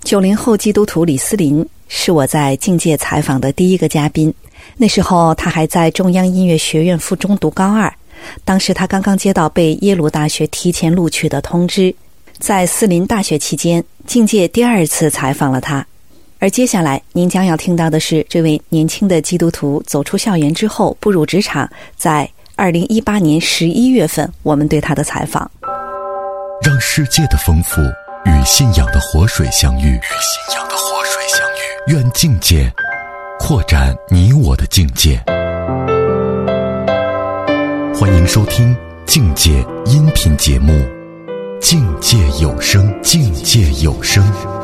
90后基督徒李思林是我在境界采访的第一个嘉宾。那时候他还在中央音乐学院附中读高二，当时他刚刚接到被耶鲁大学提前录取的通知。在思林大学期间，境界第二次采访了他。而接下来您将要听到的是这位年轻的基督徒走出校园之后步入职场，在2018年11月份我们对他的采访。 让世界的丰富与信仰的活水相遇，愿境界扩展你我的境界。欢迎收听境界音频节目《境界有声》，境界有声。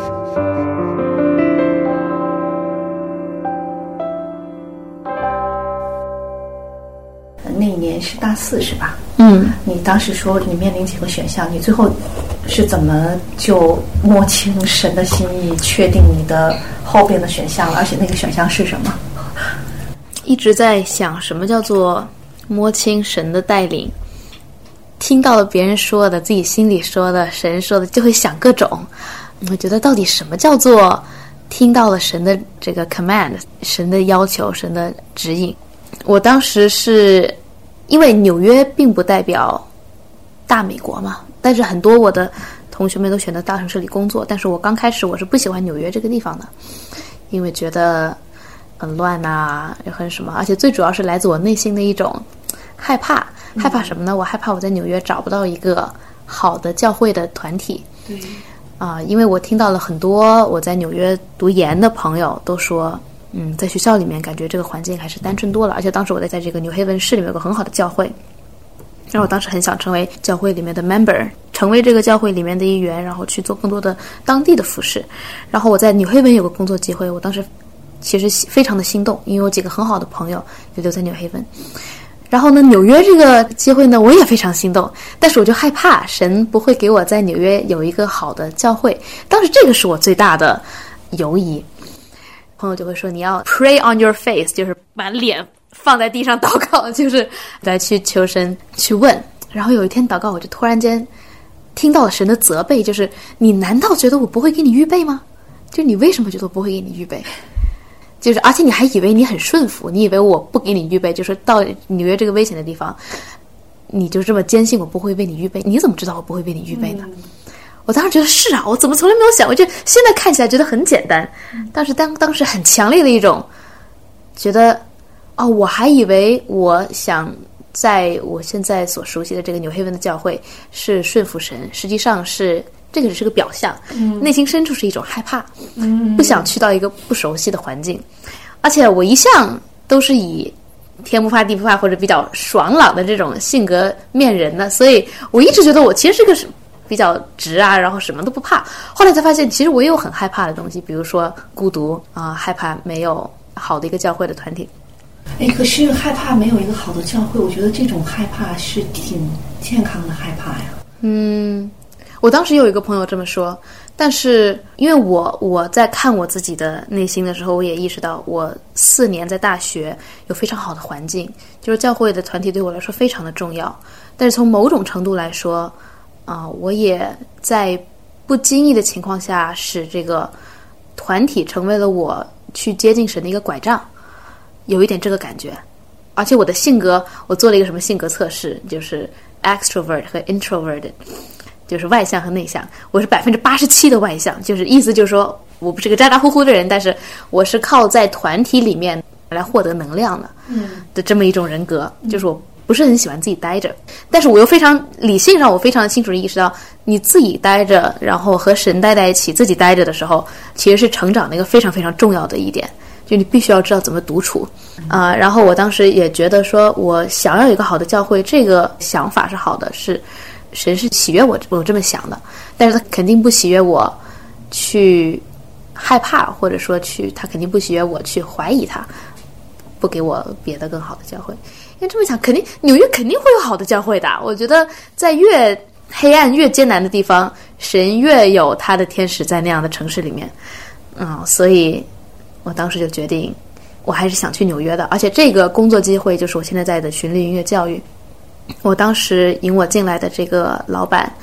那一年是大4是吧？ 你当时说你面临几个选项，你最后是怎么就摸清神的心意，确定你的后边的选项了？而且那个选项是什么？ 一直在想什么叫做摸清神的带领。听到了别人说的，自己心里说的，神说的，就会想各种。我觉得到底什么叫做听到了神的这个 command， 神的要求，神的指引。我当时是因为纽约并不代表大美国嘛，但是很多我的同学们都选择大城市里工作，但是我刚开始我是不喜欢纽约这个地方的，因为觉得很乱啊，也很什么，而且最主要是来自我内心的一种害怕。害怕什么呢？我害怕我在纽约找不到一个好的教会的团体。 对因为我听到了很多我在纽约读研的朋友都说在学校里面感觉这个环境还是单纯多了，而且当时我在这个纽黑文市里面有个很好的教会，然后我当时很想成为教会里面的 member， 成为这个教会里面的一员，然后去做更多的当地的服事。然后我在纽黑文有个工作机会，我当时其实非常的心动，因为我几个很好的朋友也留在纽黑文。然后呢，纽约这个机会呢，我也非常心动，但是我就害怕神不会给我在纽约有一个好的教会。当时这个是我最大的犹疑。朋友就会说你要 pray on your face， 就是把脸放在地上祷告，就是来去求神去问。然后有一天祷告，我就突然间听到了神的责备，就是你难道觉得我不会给你预备吗？就你为什么觉得我不会给你预备？就是而且你还以为你很顺服，你以为我不给你预备，就是到纽约这个危险的地方，你就这么坚信我不会为你预备，你怎么知道我不会为你预备呢？我当时觉得是啊，我怎么从来没有想过，就现在看起来觉得很简单，但是当时很强烈的一种觉得我还以为我想在我现在所熟悉的这个纽黑文的教会是顺服神，实际上是这个只是个表象，内心深处是一种害怕，不想去到一个不熟悉的环境。而且我一向都是以天不怕地不怕或者比较爽朗的这种性格面人的，所以我一直觉得我其实是个比较直啊，然后什么都不怕。后来才发现其实我也有很害怕的东西，比如说孤独害怕没有好的一个教会的团体。 可是害怕没有一个好的教会，我觉得这种害怕是挺健康的害怕呀。 我当时有一个朋友这么说，但是因为我在看我自己的内心的时候，我也意识到我4年在大学有非常好的环境，就是教会的团体对我来说非常的重要。但是从某种程度来说我也在不经意的情况下使这个团体成为了我去接近神的一个拐杖，有一点这个感觉。而且我的性格，我做了一个什么性格测试，就是 extrovert 和 introverted，就是外向和内向。我是87%的外向，就是意思就是说我不是个咋咋呼呼的人，但是我是靠在团体里面来获得能量的这么一种人格，就是我不是很喜欢自己待着，但是我又非常理性上我非常清楚地意识到，你自己待着然后和神待在一起，自己待着的时候其实是成长的一个非常非常重要的一点，就你必须要知道怎么独处然后我当时也觉得说我想要有一个好的教会，这个想法是好的，是神是喜悦我这么想的，但是他肯定不喜悦我去害怕，或者说他肯定不喜悦我去怀疑他，不给我别的更好的教会。因为这么想，纽约肯定会有好的教会的。我觉得在越黑暗越艰难的地方，神越有他的天使在那样的城市里面所以我当时就决定我还是想去纽约的。而且这个工作机会就是我现在在的循律音乐教育，我当时引我进来的这个老板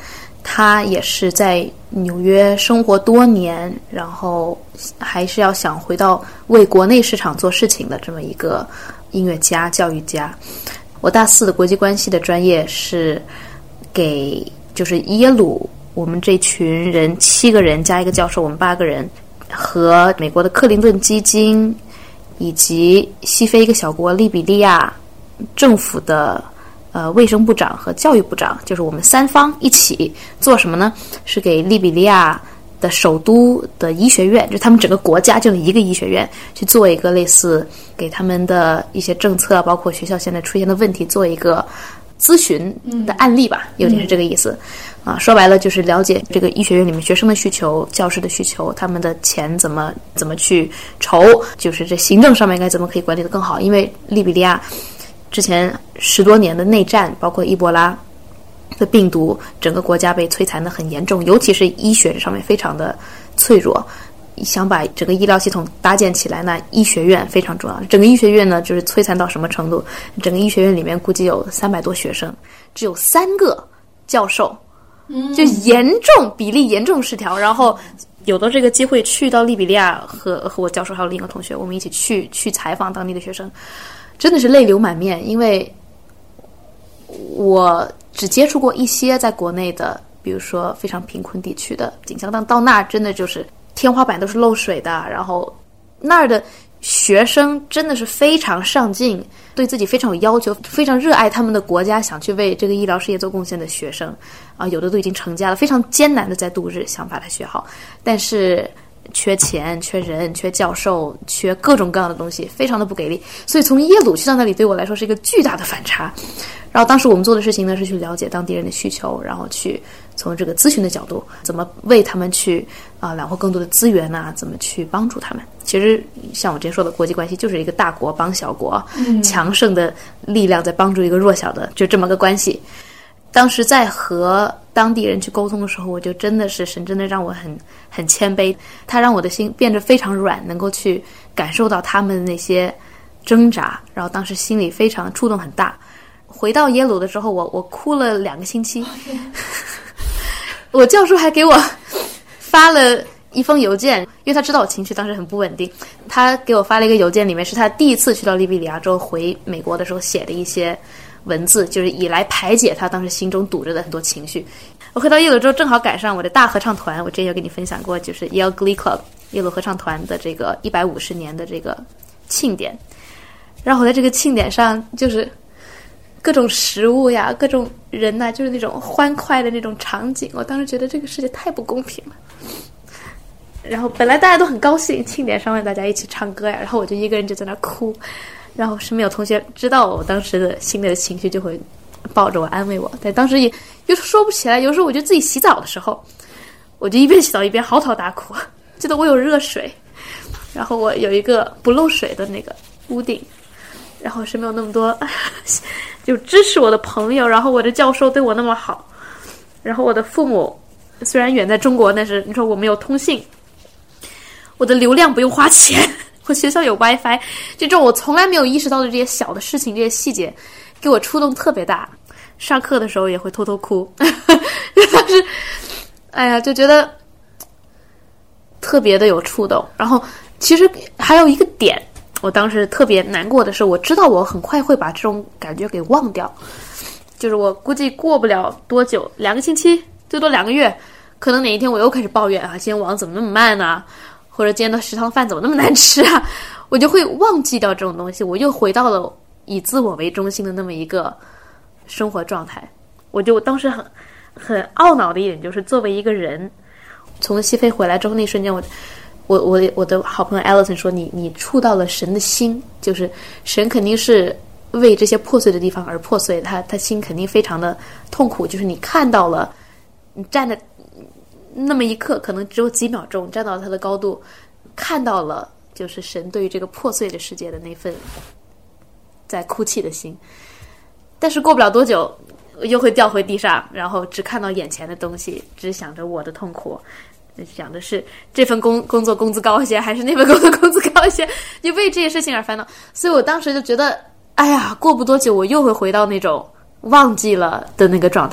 他也是在纽约生活多年，然后还是要想回到为国内市场做事情的这么一个音乐家、教育家。我大4的国际关系的专业是给就是耶鲁，我们这群人7个人加一个教授，我们8个人，和美国的克林顿基金以及西非一个小国利比利亚政府的卫生部长和教育部长，就是我们3方一起做什么呢？是给利比利亚的首都的医学院，就他们整个国家就一个医学院，去做一个类似给他们的一些政策，包括学校现在出现的问题，做一个咨询的案例吧，有点是这个意思。说白了就是了解这个医学院里面学生的需求、教师的需求，他们的钱怎么去筹，就是这行政上面该怎么可以管理得更好。因为利比利亚之前10多年的内战，包括伊波拉的病毒，整个国家被摧残得很严重，尤其是医学上面非常的脆弱。想把整个医疗系统搭建起来呢，医学院非常重要。整个医学院呢，就是摧残到什么程度？整个医学院里面估计有300多学生，只有3个教授，就比例严重失调。然后有的这个机会去到利比利亚，和我教授还有另一个同学，我们一起去采访当地的学生，真的是泪流满面。因为我只接触过一些在国内的，比如说非常贫困地区的景象，但到那真的就是天花板都是漏水的，然后那儿的学生真的是非常上进，对自己非常有要求，非常热爱他们的国家，想去为这个医疗事业做贡献的学生有的都已经成家了，非常艰难的在度日，想把它学好，但是缺钱、缺人、缺教授、缺各种各样的东西，非常的不给力。所以从耶鲁去到那里对我来说是一个巨大的反差。然后当时我们做的事情呢，是去了解当地人的需求，然后去从这个咨询的角度，怎么为他们去揽获更多的资源啊，怎么去帮助他们。其实像我之前说的，国际关系就是一个大国帮小国，强盛的力量在帮助一个弱小的，就这么个关系。当时在和当地人去沟通的时候，我就真的是神真的让我很谦卑，他让我的心变得非常软，能够去感受到他们的那些挣扎，然后当时心里非常触动很大。回到耶鲁的时候，我哭了2个星期。我教授还给我发了一封邮件，因为他知道我情绪当时很不稳定，他给我发了一个邮件，里面是他第一次去到利比里亚之后回美国的时候写的一些文字，就是以来排解他当时心中堵着的很多情绪。我回到耶鲁之后，正好赶上我的大合唱团，我之前有跟你分享过，就是 Yale Glee Club 耶鲁合唱团的这个150年的这个庆典。然后我在这个庆典上，就是各种食物呀，各种人呐，就是那种欢快的那种场景，我当时觉得这个世界太不公平了。然后本来大家都很高兴，庆典上面大家一起唱歌呀，然后我就一个人就在那哭，然后身边有同学知道我当时的心里的情绪，就会抱着我安慰我。但当时也有时候说不起来，有时候我就自己洗澡的时候，我就一边洗澡一边嚎啕大哭，记得我有热水，然后我有一个不漏水的那个屋顶，然后身边有那么多就支持我的朋友，然后我的教授对我那么好，然后我的父母虽然远在中国，但是你说我们有通信，我的流量不用花钱，我学校有 WiFi， 这种我从来没有意识到的这些小的事情，这些细节给我触动特别大。上课的时候也会偷偷哭但是哎呀就觉得特别的有触动。然后其实还有一个点，我当时特别难过的是，我知道我很快会把这种感觉给忘掉，就是我估计过不了多久，2个星期最多2个月，可能哪一天我又开始抱怨今天网怎么那么慢啊，或者今天的食堂饭怎么那么难吃啊，我就会忘记掉这种东西，我又回到了以自我为中心的那么一个生活状态。我就当时很懊恼的一点就是，作为一个人从西非回来之后，那瞬间我的好朋友 Alison 说，你触到了神的心，就是神肯定是为这些破碎的地方而破碎，他心肯定非常的痛苦，就是你看到了，你站在那么一刻，可能只有几秒钟，站到他的高度，看到了就是神对于这个破碎的世界的那份在哭泣的心。但是过不了多久又会掉回地上，然后只看到眼前的东西，只想着我的痛苦，想的是这份工作工资高一些还是那份工作工资高一些，就为这些事情而烦恼。所以我当时就觉得，哎呀，过不多久我又会回到那种忘记了的那个状态，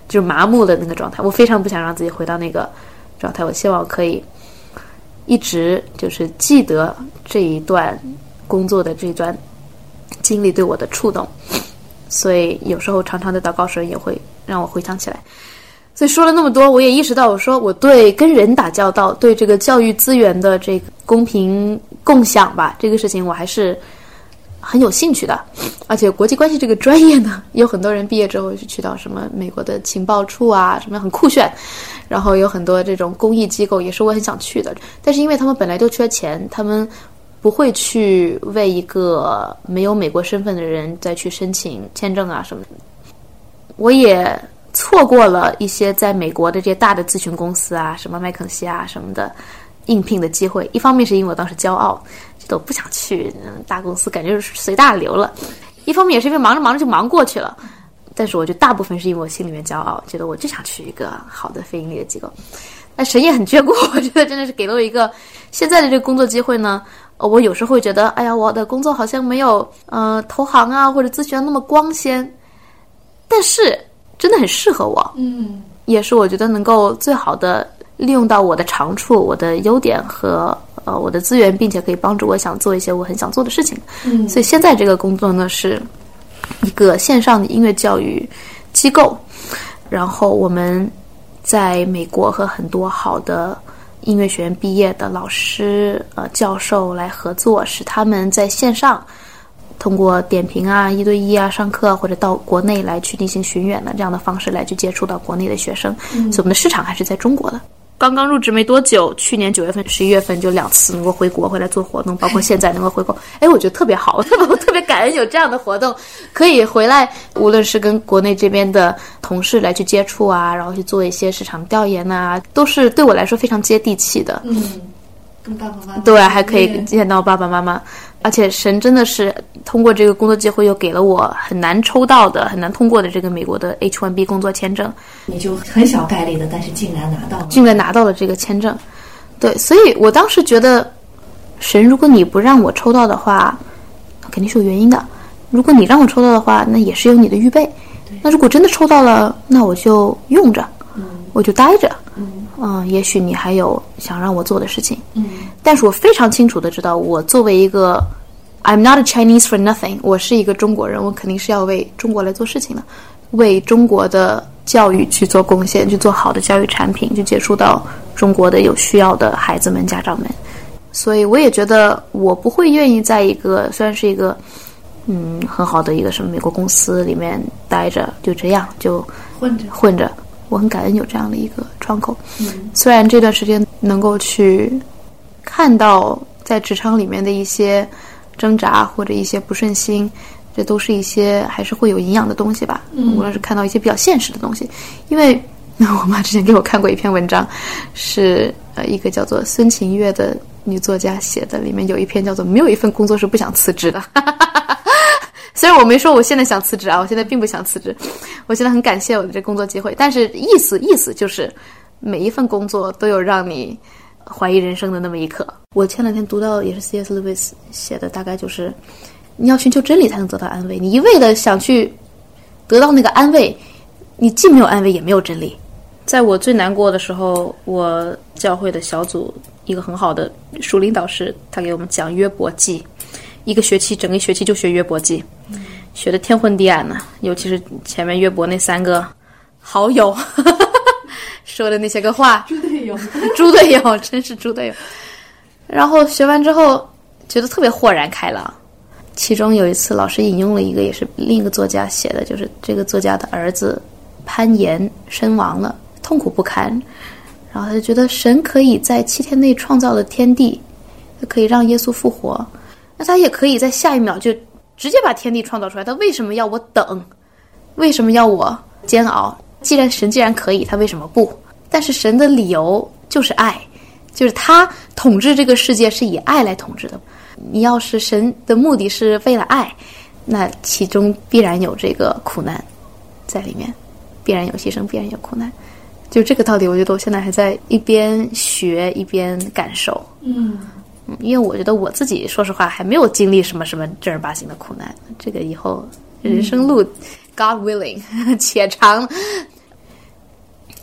就是麻木的那个状态。我非常不想让自己回到那个状态，我希望可以一直就是记得这一段工作的这一段经历对我的触动，所以有时候常常的祷告声也会让我回想起来。所以说了那么多，我也意识到，我说我对跟人打交道，对这个教育资源的这个公平共享吧，这个事情我还是很有兴趣的。而且国际关系这个专业呢，有很多人毕业之后去到什么美国的情报处啊，什么很酷炫，然后有很多这种公益机构也是我很想去的。但是因为他们本来就缺钱，他们不会去为一个没有美国身份的人再去申请签证啊什么的。我也错过了一些在美国的这些大的咨询公司啊，什么麦肯锡啊什么的应聘的机会。一方面是因为我当时骄傲，觉得我不想去大公司，感觉是随大流了；一方面也是因为忙着忙着就忙过去了。但是我觉得大部分是因为我心里面骄傲，觉得我就想去一个好的非盈利的机构。但神也很眷顾，我觉得真的是给了我一个现在的这个工作机会呢。我有时候会觉得，哎呀，我的工作好像没有投行啊或者咨询那么光鲜，但是真的很适合我，也是我觉得能够最好的利用到我的长处、我的优点和我的资源，并且可以帮助我想做一些我很想做的事情。所以现在这个工作呢是一个线上的音乐教育机构，然后我们在美国和很多好的音乐学院毕业的老师、教授来合作，使他们在线上通过点评啊、1对1啊、上课，或者到国内来去进行巡演的这样的方式来去接触到国内的学生。所以我们的市场还是在中国的。刚刚入职没多久，去年9月份、11月份就2次能够回国回来做活动，包括现在能够回国，我觉得特别好，我特别感恩有这样的活动，可以回来，无论是跟国内这边的同事来去接触啊，然后去做一些市场调研啊，都是对我来说非常接地气的。 跟爸爸妈妈对，还可以见到爸爸妈妈。而且神真的是通过这个工作机会又给了我很难抽到的、很难通过的这个美国的 H1B 工作签证。 你就很小概率的，但是竟然拿到了这个签证。对，所以我当时觉得，神，如果你不让我抽到的话，肯定是有原因的；如果你让我抽到的话，那也是有你的预备。那如果真的抽到了，那我就用着，我就待着。也许你还有想让我做的事情。但是我非常清楚的知道，我作为一个 I'm not a Chinese for nothing， 我是一个中国人，我肯定是要为中国来做事情的，为中国的教育去做贡献，去做好的教育产品，去接触到中国的有需要的孩子们、家长们。所以我也觉得我不会愿意在一个虽然是一个很好的一个什么美国公司里面待着，就这样就混着。我很感恩有这样的一个窗口。虽然这段时间能够去看到在职场里面的一些挣扎或者一些不顺心，这都是一些还是会有营养的东西吧。无论是看到一些比较现实的东西，因为我妈之前给我看过一篇文章，是一个叫做孙晴月的女作家写的，里面有一篇叫做没有一份工作是不想辞职的。虽然我没说我现在想辞职啊，我现在并不想辞职，我现在很感谢我的这工作机会，但是意思就是每一份工作都有让你怀疑人生的那么一刻。我前两天读到也是 C.S. Lewis 写的，大概就是你要寻求真理才能得到安慰，你一味的想去得到那个安慰，你既没有安慰也没有真理。在我最难过的时候，我教会的小组一个很好的属灵导师，他给我们讲约伯记，一个学期整个学期就学约伯记，学的天昏地暗呢，尤其是前面约伯那3个好友说的那些个话，猪队友真是猪队友。然后学完之后觉得特别豁然开朗。其中有一次老师引用了一个也是另一个作家写的，就是这个作家的儿子攀岩身亡了，痛苦不堪，然后他就觉得神可以在7天内创造了天地，可以让耶稣复活，那他也可以在下一秒就直接把天地创造出来，他为什么要我等？为什么要我煎熬？神既然可以，他为什么不？但是神的理由就是爱，就是他统治这个世界是以爱来统治的。你要是神的目的是为了爱，那其中必然有这个苦难在里面，必然有牺牲，必然有苦难。就这个道理，我觉得我现在还在一边学一边感受。因为我觉得我自己说实话还没有经历什么正儿八经的苦难，这个以后人生路God willing 且长。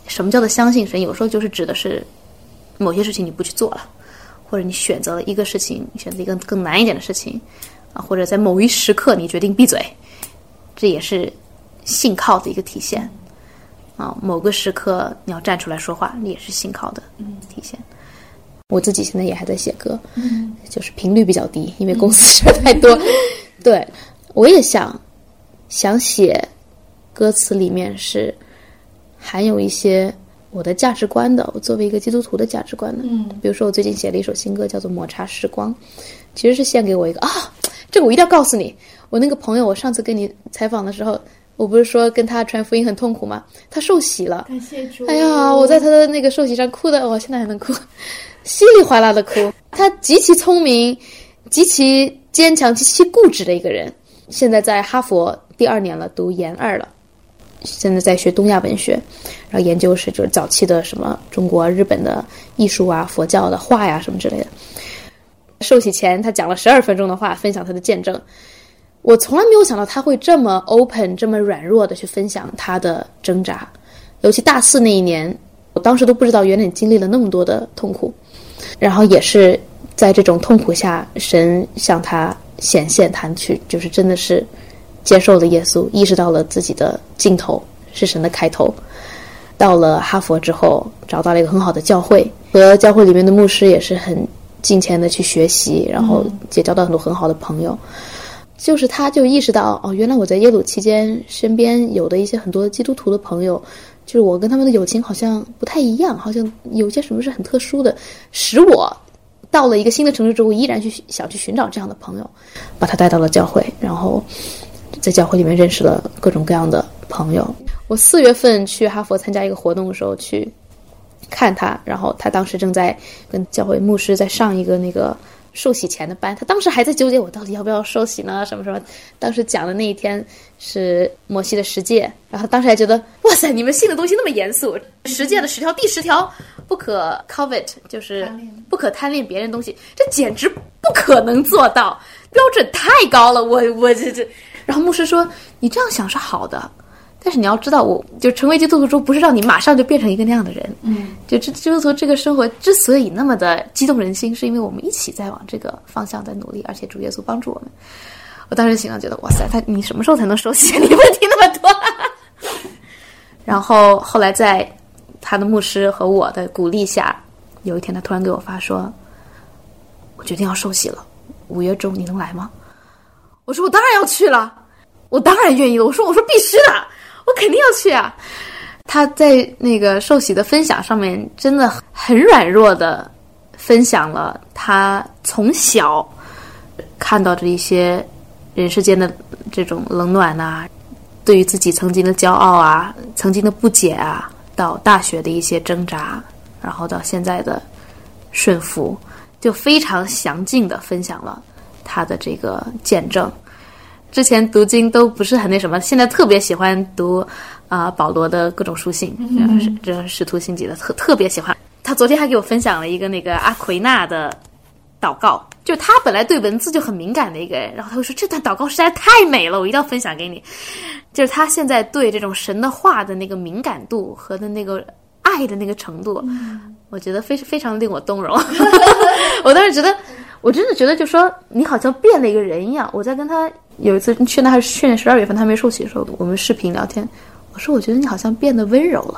什么叫做相信神？有时候就是指的是某些事情你不去做了，或者你选择了一个事情，你选择一个更难一点的事情啊，或者在某一时刻你决定闭嘴，这也是信靠的一个体现啊。某个时刻你要站出来说话，也是信靠的体现。我自己现在也还在写歌，就是频率比较低，因为公司事儿太多。对，我也想写歌词里面是含有一些我的价值观的，我作为一个基督徒的价值观的。比如说我最近写了一首新歌叫做《抹茶时光》，其实是献给我一个这个我一定要告诉你，我那个朋友，我上次跟你采访的时候，我不是说跟他传福音很痛苦吗？他受洗了， 感谢主！ 哎呀，我在他的那个受洗上哭的，我现在还能哭，稀里哗啦的哭。他极其聪明，极其坚强，极其固执的一个人。现在在哈佛第2年了，读研2了。现在在学东亚文学，然后研究是就是早期的什么中国、日本的艺术啊、佛教的画呀什么之类的。受洗前，他讲了12分钟的话，分享他的见证。我从来没有想到他会这么 open 这么软弱的去分享他的挣扎，尤其大4那一年，我当时都不知道原来经历了那么多的痛苦，然后也是在这种痛苦下，神向他显现，他去就是真的是接受了耶稣，意识到了自己的尽头是神的开头。到了哈佛之后，找到了一个很好的教会，和教会里面的牧师也是很敬虔的去学习，然后结交到很多很好的朋友。就是他就意识到原来我在耶鲁期间身边有的一些很多基督徒的朋友，就是我跟他们的友情好像不太一样，好像有些什么是很特殊的，使我到了一个新的城市之后依然想去寻找这样的朋友，把他带到了教会，然后在教会里面认识了各种各样的朋友。我4月份去哈佛参加一个活动的时候去看他，然后他当时正在跟教会牧师在上一个那个受洗前的班，他当时还在纠结我到底要不要受洗呢，什么什么。当时讲的那一天是摩西的10诫，然后当时还觉得哇塞，你们信的东西那么严肃，10诫的10条，第10条不可 covet， 就是不可贪恋别人东西，这简直不可能做到，标准太高了。我这，然后牧师说你这样想是好的，但是你要知道，我就成为基督徒之后，不是让你马上就变成一个那样的人。就基督徒这个生活之所以那么的激动人心，是因为我们一起在往这个方向在努力，而且主耶稣帮助我们。我当时心上觉得，哇塞，你什么时候才能受洗？你问题那么多。然后后来在他的牧师和我的鼓励下，有一天他突然给我发说，我决定要受洗了，5月中你能来吗？我说我当然要去了，我当然愿意了。我说必须的，我肯定要去啊。他在那个受洗的分享上面真的很软弱的分享了他从小看到着一些人世间的这种冷暖啊，对于自己曾经的骄傲啊，曾经的不解啊，到大学的一些挣扎，然后到现在的顺服，就非常详尽的分享了他的这个见证。之前读经都不是很那什么，现在特别喜欢读保罗的各种书信，这使徒信迹的特别喜欢。他昨天还给我分享了一个那个阿奎那的祷告，就他本来对文字就很敏感的一个人，然后他会说这段祷告实在太美了，我一定要分享给你。就是他现在对这种神的话的那个敏感度和的那个爱的那个程度，我觉得非常令我动容。我当时觉得，我真的觉得就说你好像变了一个人一样。我在跟他有一次去年12月份他没受洗的时候，我们视频聊天，我说我觉得你好像变得温柔了。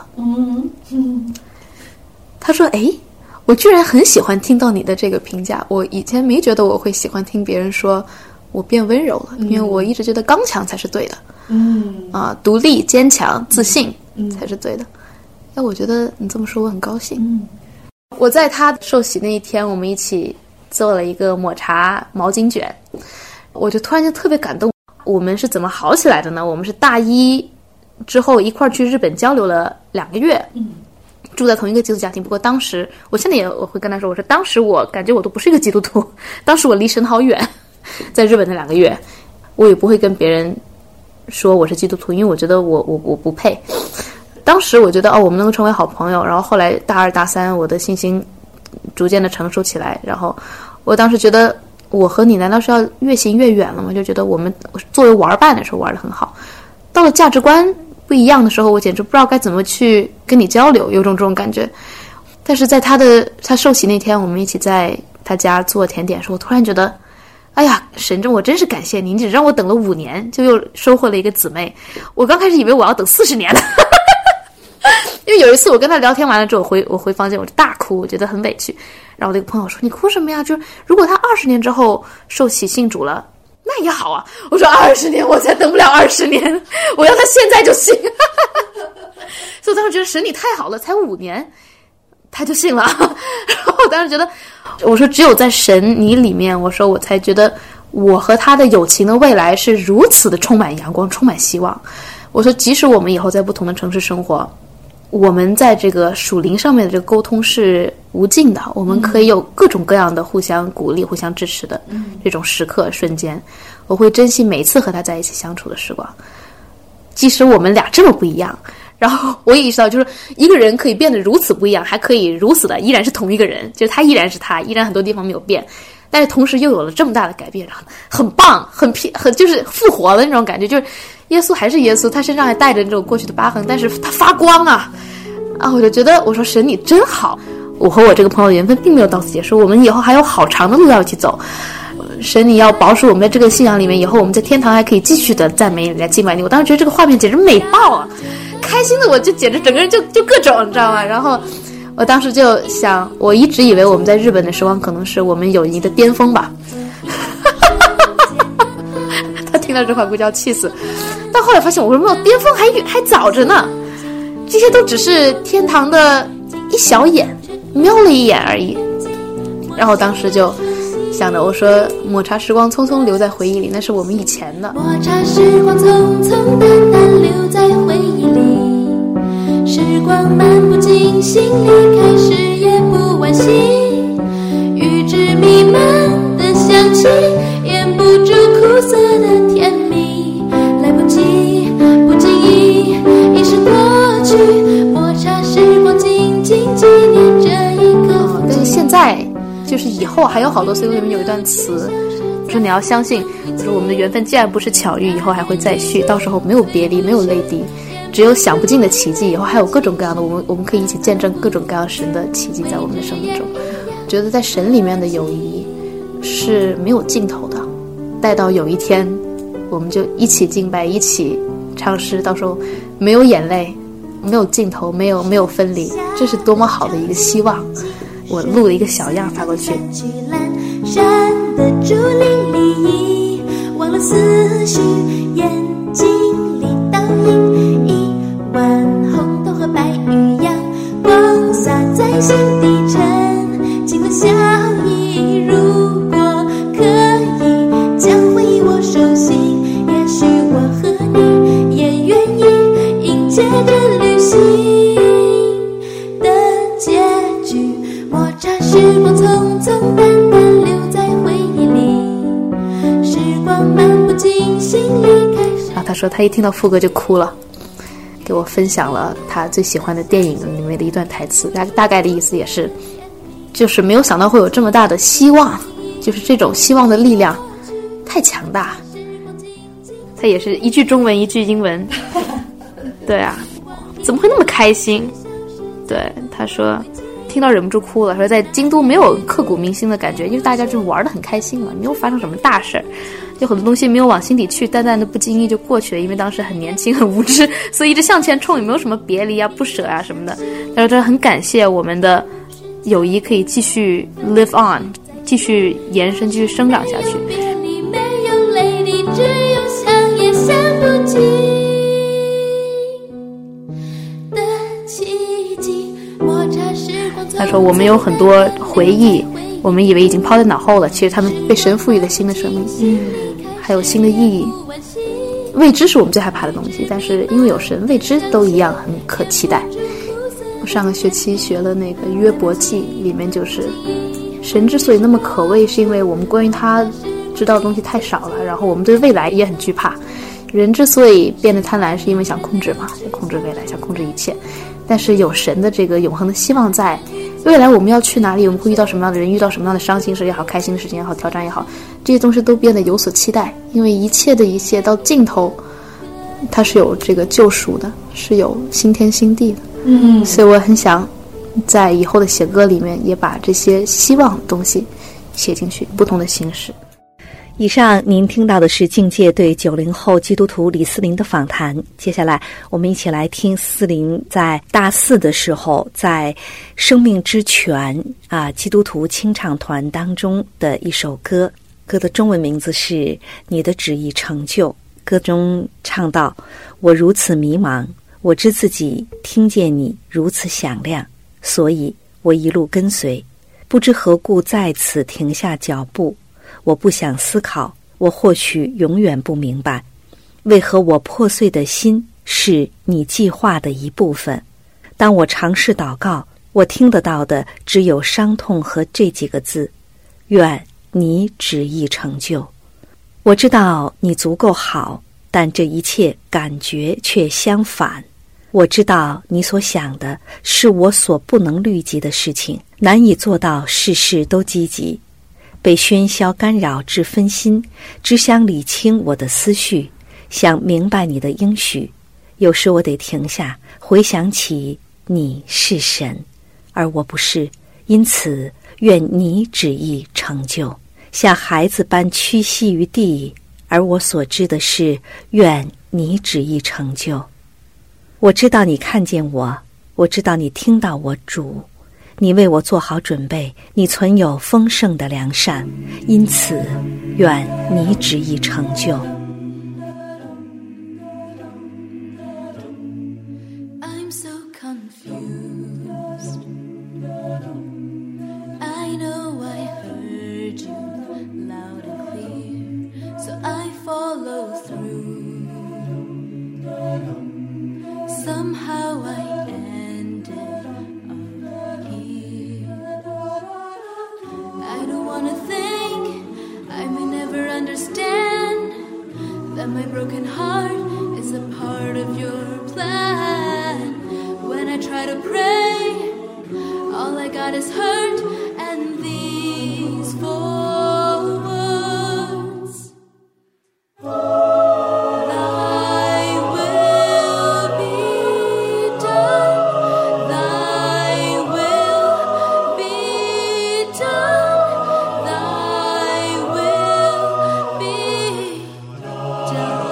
他说我居然很喜欢听到你的这个评价，我以前没觉得我会喜欢听别人说我变温柔了，因为我一直觉得刚强才是对的，独立坚强自信才是对的。我觉得你这么说我很高兴。我在他受洗那一天，我们一起做了一个抹茶毛巾卷，我就突然间特别感动。我们是怎么好起来的呢？我们是大1之后一块儿去日本交流了2个月，住在同一个基督家庭。不过当时我现在我会跟他说，我说当时我感觉我都不是一个基督徒，当时我离神好远。在日本那2个月，我也不会跟别人说我是基督徒，因为我觉得我不配。当时我觉得我们能够成为好朋友，然后后来大2大3我的信心逐渐的成熟起来，然后我当时觉得我和你难道是要越行越远了吗？就觉得我们作为玩伴的时候玩得很好，到了价值观不一样的时候，我简直不知道该怎么去跟你交流，有种这种感觉。但是在他受洗那天，我们一起在他家做甜点的时候，我突然觉得，哎呀，神真，我真是感谢你，你只让我等了5年，就又收获了一个姊妹。我刚开始以为我要等40年的。因为有一次我跟他聊天完了之后，我回房间，我就大哭，我觉得很委屈。然后我那个朋友说：“你哭什么呀？就是如果他20年之后受洗信主了，那也好啊。”我说：“20年我才等不了20年，我要他现在就信。”所以我当时觉得神你太好了，才5年他就信了。然后我当时觉得，我说只有在神你里面，我说我才觉得我和他的友情的未来是如此的充满阳光，充满希望。我说即使我们以后在不同的城市生活，我们在这个属灵上面的这个沟通是无尽的，我们可以有各种各样的互相鼓励、互相支持的这种时刻瞬间。我会珍惜每次和他在一起相处的时光，即使我们俩这么不一样。然后我也意识到，就是一个人可以变得如此不一样，还可以如此的依然是同一个人，就是他依然是他，依然很多地方没有变，但是同时又有了这么大的改变，然后很棒，很就是复活了那种感觉。就是耶稣还是耶稣，他身上还带着这种过去的疤痕，但是他发光啊！我就觉得，我说神你真好。我和我这个朋友的缘分并没有到此结束，我们以后还有好长的路要一起走。神你要保守我们在这个信仰里面，以后我们在天堂还可以继续的赞美你，来敬拜你。我当时觉得这个画面简直美爆啊，开心的我就简直整个人就各种，你知道吗？然后我当时就想，我一直以为我们在日本的时光可能是我们友谊的巅峰吧。他听到这话估计要气死。但后来发现我说没有，巅峰还早着呢，这些都只是天堂的一小眼，瞄了一眼而已。然后当时就想着，我说抹茶时光匆匆留在回忆里，那是我们以前的。 抹茶时光匆匆淡淡留在回忆里，时光漫不经心，离开时也不惋惜，预知弥漫的香气，掩不住苦涩的甜蜜，来不及不经意已是过去，抹茶时光静静纪念这一个但是现在就是以后还有好多 CD 里面有一段词，说你要相信，就是我们的缘分既然不是巧遇，以后还会再续，到时候没有别离，没有泪滴，只有想不尽的奇迹，以后还有各种各样的我们可以一起见证各种各样神的奇迹在我们的生命中。觉得在神里面的友谊是没有尽头的，待到有一天我们就一起敬拜，一起唱诗，到时候没有眼泪，没有尽头，没有分离，这是多么好的一个希望。我录了一个小样发过去。 蓝山的竹林里，忘了思绪，眼睛里倒映一碗红豆和白玉阳光洒在心底沉静的笑意。如果可以将回忆握手心，也许我和你也愿意迎接的旅行的结局。抹茶时光匆匆淡淡留在回忆里，时光漫不经心离开。 然后他说他一听到副歌就哭了，给我分享了他最喜欢的电影里面的一段台词，大概的意思也是，就是没有想到会有这么大的希望，就是这种希望的力量太强大。他也是一句中文一句英文。对啊，怎么会那么开心？对，他说听到忍不住哭了，说在京都没有刻骨铭心的感觉，因为大家就玩得很开心嘛，没有发生什么大事儿，就很多东西没有往心底去，淡淡的不经意就过去了，因为当时很年轻很无知，所以一直向前冲，也没有什么别离啊不舍啊什么的。但是他很感谢我们的友谊可以继续 live on， 继续延伸，继续生长下去。 你没有泪滴，只有想也想不尽的奇迹。抹茶时光他说我们有很多回忆，我们以为已经抛在脑后了，其实他们被神赋予了新的生命，还有新的意义。未知是我们最害怕的东西，但是因为有神，未知都一样很可期待。我上个学期学了那个约伯记，里面就是神之所以那么可畏，是因为我们关于他知道的东西太少了，然后我们对未来也很惧怕。人之所以变得贪婪，是因为想控制嘛，想控制未来，想控制一切。但是有神的这个永恒的希望在，未来我们要去哪里，我们会遇到什么样的人，遇到什么样的伤心事也好，开心的事情也好，挑战也好，这些东西都变得有所期待。因为一切的一切到尽头它是有这个救赎的，是有新天新地的。所以我很想在以后的写歌里面也把这些希望的东西写进去，不同的形式。 以上您听到的是境界对90后基督徒李思林的访谈。接下来我们一起来听思林在大4的时候在生命之泉基督徒清唱团当中的一首歌，歌的中文名字是你的旨意成就。歌中唱道，我如此迷茫，我知自己听见你如此响亮，所以我一路跟随，不知何故在此停下脚步。我不想思考，我或许永远不明白，为何我破碎的心是你计划的一部分。当我尝试祷告，我听得到的只有伤痛和这几个字，愿你旨意成就。我知道你足够好，但这一切感觉却相反。我知道你所想的是我所不能虑及的事情，难以做到事事都积极，被喧嚣干扰至分心，只想理清我的思绪，想明白你的应许。有时我得停下，回想起你是神，而我不是，因此愿你旨意成就。像孩子般屈膝于地，而我所知的是，愿你旨意成就。我知道你看见我，我知道你听到我主，你为我做好准备，你存有丰盛的良善，因此愿你旨意成就。 I'm so confused. I know I heard you loud and clear, so I follow through. Somehow I ended up here. I don't wanna think, I may never understand that my broken heart is a part of your plan. When I try to pray, all I got is hurt and these 4 words. Thy will be done. Thy will be done. Thy will be done.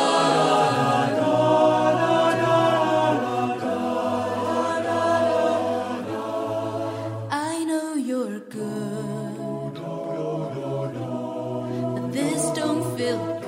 I know you're good, but this don't feel good.